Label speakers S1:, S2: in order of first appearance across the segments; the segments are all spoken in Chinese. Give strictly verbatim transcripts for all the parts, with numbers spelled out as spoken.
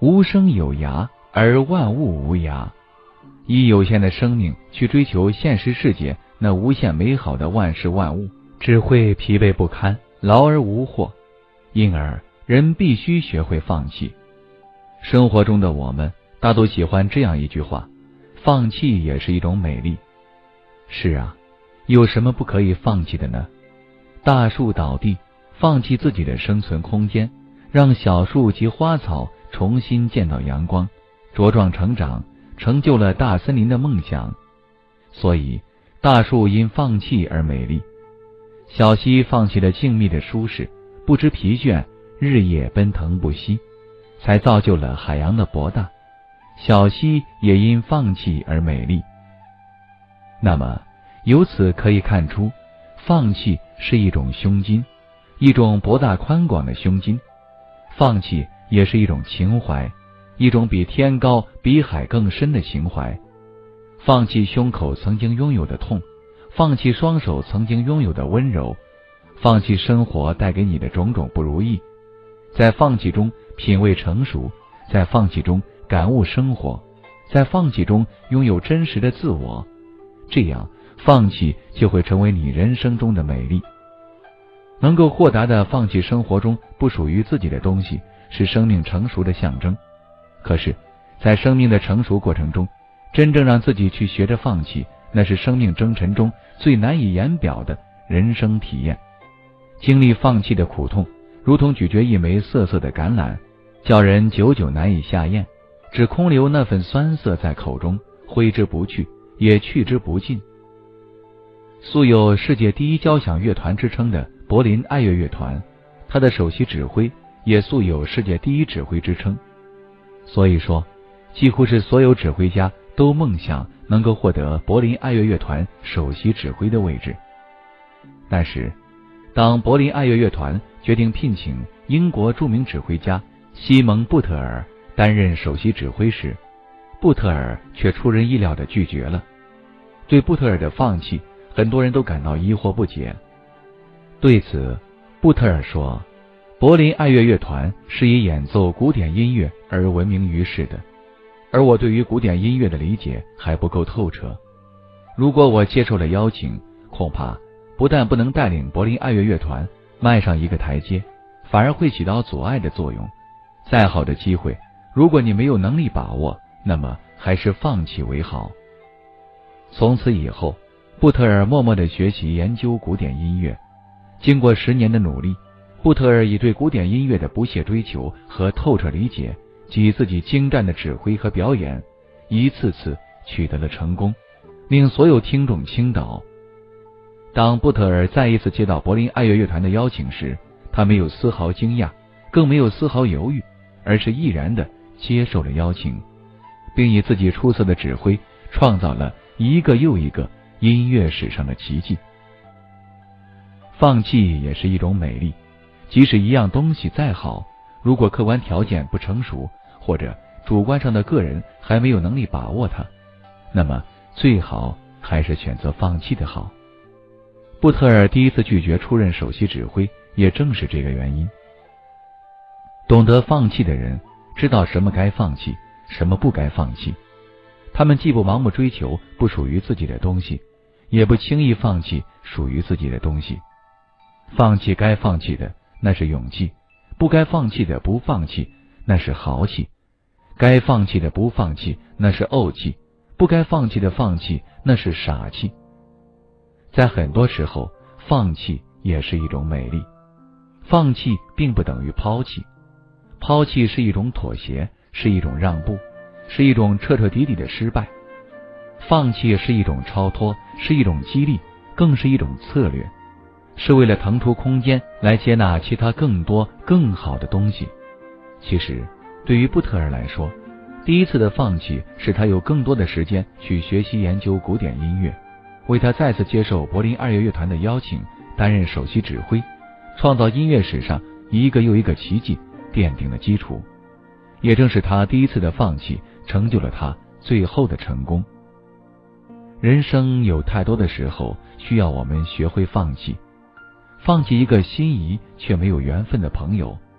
S1: 无生有涯，而万物无涯。以有限的生命去追求现实世界那无限美好的万事万物，只会疲惫不堪，劳而无获。因而人必须学会放弃。生活中的我们大都喜欢这样一句话：放弃也是一种美丽。是啊，有什么不可以放弃的呢？大树倒地，放弃自己的生存空间，让小树及花草重新见到阳光，茁壮成长，成就了大森林的梦想。所以大树因放弃而美丽。小溪放弃了静谧的舒适，不知疲倦，日夜奔腾不息，才造就了海洋的博大。小溪也因放弃而美丽。那么由此可以看出，放弃是一种胸襟，一种博大宽广的胸襟。放弃也是一种情怀，一种比天高比海更深的情怀。放弃胸口曾经拥有的痛，放弃双手曾经拥有的温柔，放弃生活带给你的种种不如意，在放弃中品味成熟，在放弃中感悟生活，在放弃中拥有真实的自我。这样放弃就会成为你人生中的美丽。能够豁达地放弃生活中不属于自己的东西，是生命成熟的象征。可是在生命的成熟过程中，真正让自己去学着放弃，那是生命征程中最难以言表的人生体验。经历放弃的苦痛，如同咀嚼一枚涩涩的橄榄，叫人久久难以下咽，只空留那份酸涩在口中，挥之不去，也去之不尽。素有世界第一交响乐团之称的柏林爱乐乐团，他的首席指挥也素有世界第一指挥之称。所以说，几乎是所有指挥家都梦想能够获得柏林爱乐乐团首席指挥的位置。但是当柏林爱乐乐团决定聘请英国著名指挥家西蒙·布特尔担任首席指挥时，布特尔却出人意料地拒绝了。对布特尔的放弃，很多人都感到疑惑不解。对此，布特尔说，柏林爱乐乐团是以演奏古典音乐而闻名于世的，而我对于古典音乐的理解还不够透彻。如果我接受了邀请，恐怕不但不能带领柏林爱乐乐团迈上一个台阶，反而会起到阻碍的作用。再好的机会，如果你没有能力把握，那么还是放弃为好。从此以后，布特尔默默地学习研究古典音乐。经过十年的努力，布特尔以对古典音乐的不懈追求和透彻理解，及自己精湛的指挥和表演，一次次取得了成功，令所有听众倾倒。当布特尔再一次接到柏林爱乐乐团的邀请时，他没有丝毫惊讶，更没有丝毫犹豫，而是毅然地接受了邀请，并以自己出色的指挥创造了一个又一个音乐史上的奇迹。放弃也是一种美丽，即使一样东西再好，如果客观条件不成熟，或者主观上的个人还没有能力把握它，那么最好还是选择放弃的好。布特尔第一次拒绝出任首席指挥，也正是这个原因。懂得放弃的人，知道什么该放弃，什么不该放弃。他们既不盲目追求不属于自己的东西，也不轻易放弃属于自己的东西。放弃该放弃的，那是勇气；不该放弃的不放弃，那是豪气；该放弃的不放弃，那是怄气；不该放弃的放弃，那是傻气。在很多时候，放弃也是一种美丽。放弃并不等于抛弃，抛弃是一种妥协，是一种让步，是一种彻彻底底的失败。放弃是一种超脱，是一种激励，更是一种策略，是为了腾出空间来接纳其他更多更好的东西。其实对于布特尔来说，第一次的放弃使他有更多的时间去学习研究古典音乐，为他再次接受柏林爱乐乐团的邀请担任首席指挥，创造音乐史上一个又一个奇迹奠定了基础。也正是他第一次的放弃，成就了他最后的成功。人生有太多的时候需要我们学会放弃，放弃一个心仪却没有缘分的朋友，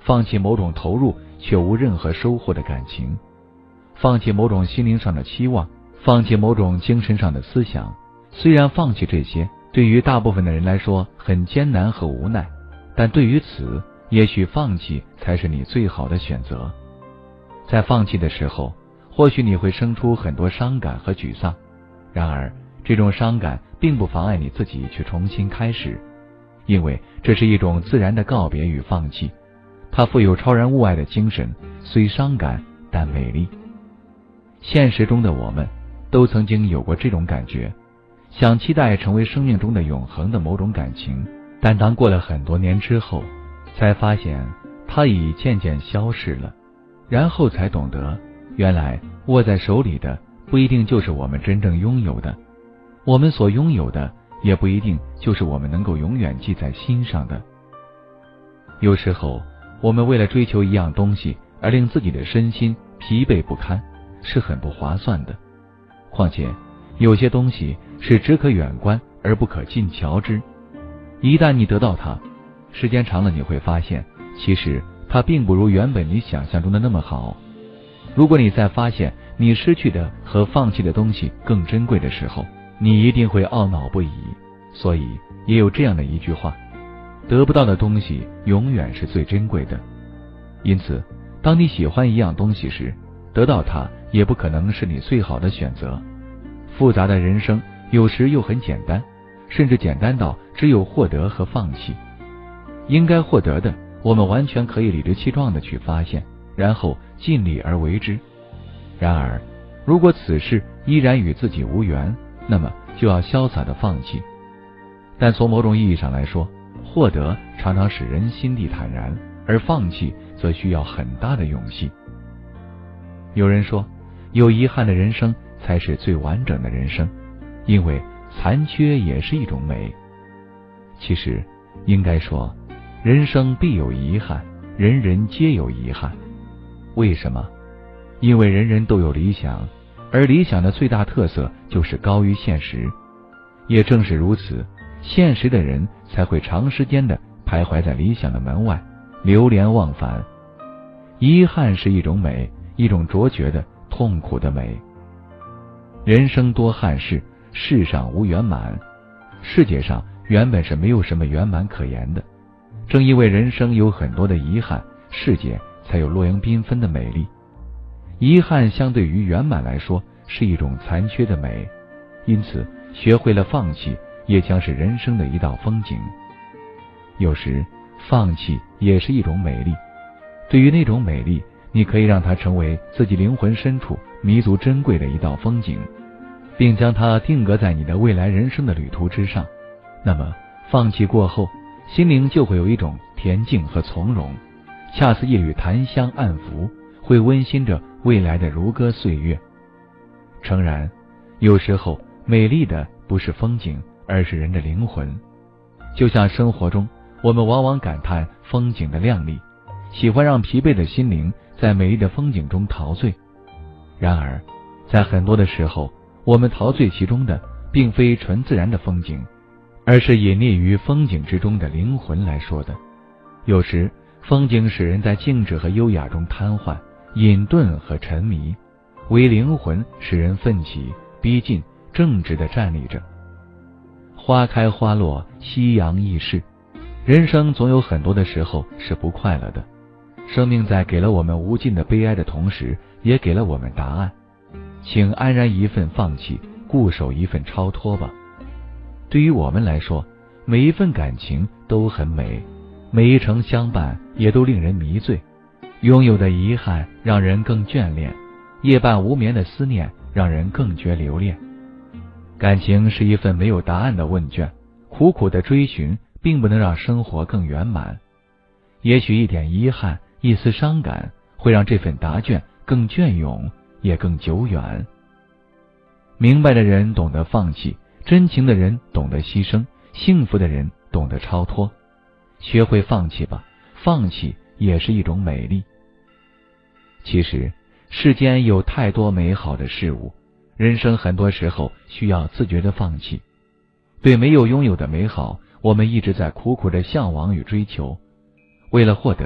S1: 放弃某种投入却无任何收获的感情，放弃某种心灵上的期望，放弃某种精神上的思想。虽然放弃这些对于大部分的人来说很艰难和无奈，但对于此，也许放弃才是你最好的选择。在放弃的时候，或许你会生出很多伤感和沮丧，然而这种伤感并不妨碍你自己去重新开始，因为这是一种自然的告别与放弃，它富有超然物外的精神，虽伤感但美丽。现实中的我们都曾经有过这种感觉，想期待成为生命中的永恒的某种感情，但当过了很多年之后，才发现它已渐渐消逝了，然后才懂得，原来握在手里的不一定就是我们真正拥有的，我们所拥有的也不一定就是我们能够永远记在心上的。有时候我们为了追求一样东西而令自己的身心疲惫不堪，是很不划算的。况且有些东西是只可远观而不可近瞧之，一旦你得到它，时间长了你会发现，其实它并不如原本你想象中的那么好。如果你在发现你失去的和放弃的东西更珍贵的时候，你一定会懊恼不已。所以也有这样的一句话，得不到的东西永远是最珍贵的。因此当你喜欢一样东西时，得到它也不可能是你最好的选择。复杂的人生有时又很简单，甚至简单到只有获得和放弃。应该获得的，我们完全可以理直气壮地去发现，然后尽力而为之。然而如果此事依然与自己无缘，那么就要潇洒地放弃。但从某种意义上来说，获得常常使人心地坦然，而放弃则需要很大的勇气。有人说，有遗憾的人生才是最完整的人生，因为残缺也是一种美。其实应该说，人生必有遗憾，人人皆有遗憾。为什么？因为人人都有理想，而理想的最大特色就是高于现实。也正是如此，现实的人才会长时间地徘徊在理想的门外，流连忘返。遗憾是一种美，一种卓绝的痛苦的美。人生多憾事，世上无圆满。世界上原本是没有什么圆满可言的，正因为人生有很多的遗憾，世界才有落英缤纷的美丽。遗憾相对于圆满来说是一种残缺的美，因此学会了放弃也将是人生的一道风景。有时放弃也是一种美丽，对于那种美丽，你可以让它成为自己灵魂深处弥足珍贵的一道风景，并将它定格在你的未来人生的旅途之上。那么放弃过后，心灵就会有一种恬静和从容，恰似一缕檀香暗拂，会温馨着未来的如歌岁月。诚然，有时候美丽的不是风景，而是人的灵魂。就像生活中，我们往往感叹风景的亮丽，喜欢让疲惫的心灵在美丽的风景中陶醉。然而在很多的时候，我们陶醉其中的并非纯自然的风景，而是隐匿于风景之中的灵魂来说的。有时风景使人在静止和优雅中瘫痪、隐遁和沉迷，唯灵魂使人奋起、逼近、正直地站立着。花开花落，夕阳易逝，人生总有很多的时候是不快乐的。生命在给了我们无尽的悲哀的同时，也给了我们答案。请安然一份放弃，固守一份超脱吧。对于我们来说，每一份感情都很美，每一程相伴也都令人迷醉。拥有的遗憾让人更眷恋，夜半无眠的思念让人更觉留恋。感情是一份没有答案的问卷，苦苦的追寻并不能让生活更圆满。也许一点遗憾，一丝伤感，会让这份答卷更隽永，也更久远。明白的人懂得放弃，真情的人懂得牺牲，幸福的人懂得超脱。学会放弃吧，放弃也是一种美丽。其实世间有太多美好的事物，人生很多时候需要自觉的放弃。对没有拥有的美好，我们一直在苦苦的向往与追求。为了获得，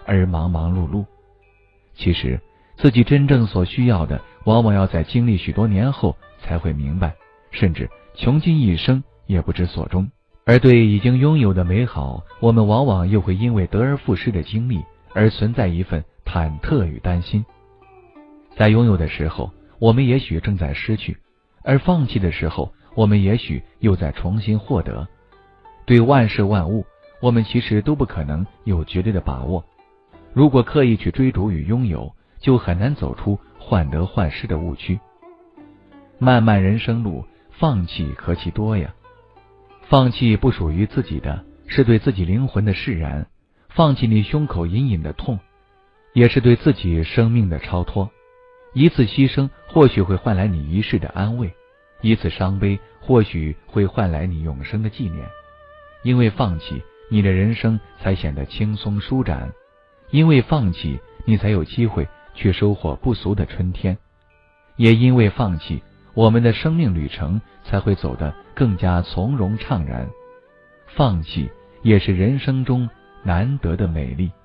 S1: 而忙忙碌碌。其实自己真正所需要的，往往要在经历许多年后才会明白，甚至穷尽一生也不知所终。而对已经拥有的美好，我们往往又会因为得而复失的经历而存在一份忐忑与担心。在拥有的时候，我们也许正在失去，而放弃的时候，我们也许又在重新获得。对万事万物，我们其实都不可能有绝对的把握。如果刻意去追逐与拥有，就很难走出患得患失的误区。漫漫人生路，放弃何其多呀！放弃不属于自己的，是对自己灵魂的释然；放弃你胸口隐隐的痛，也是对自己生命的超脱。一次牺牲或许会换来你一世的安慰，一次伤悲或许会换来你永生的纪念。因为放弃，你的人生才显得轻松舒展；因为放弃，你才有机会去收获不俗的春天；也因为放弃，我们的生命旅程才会走得更加从容畅然。放弃也是人生中难得的美丽。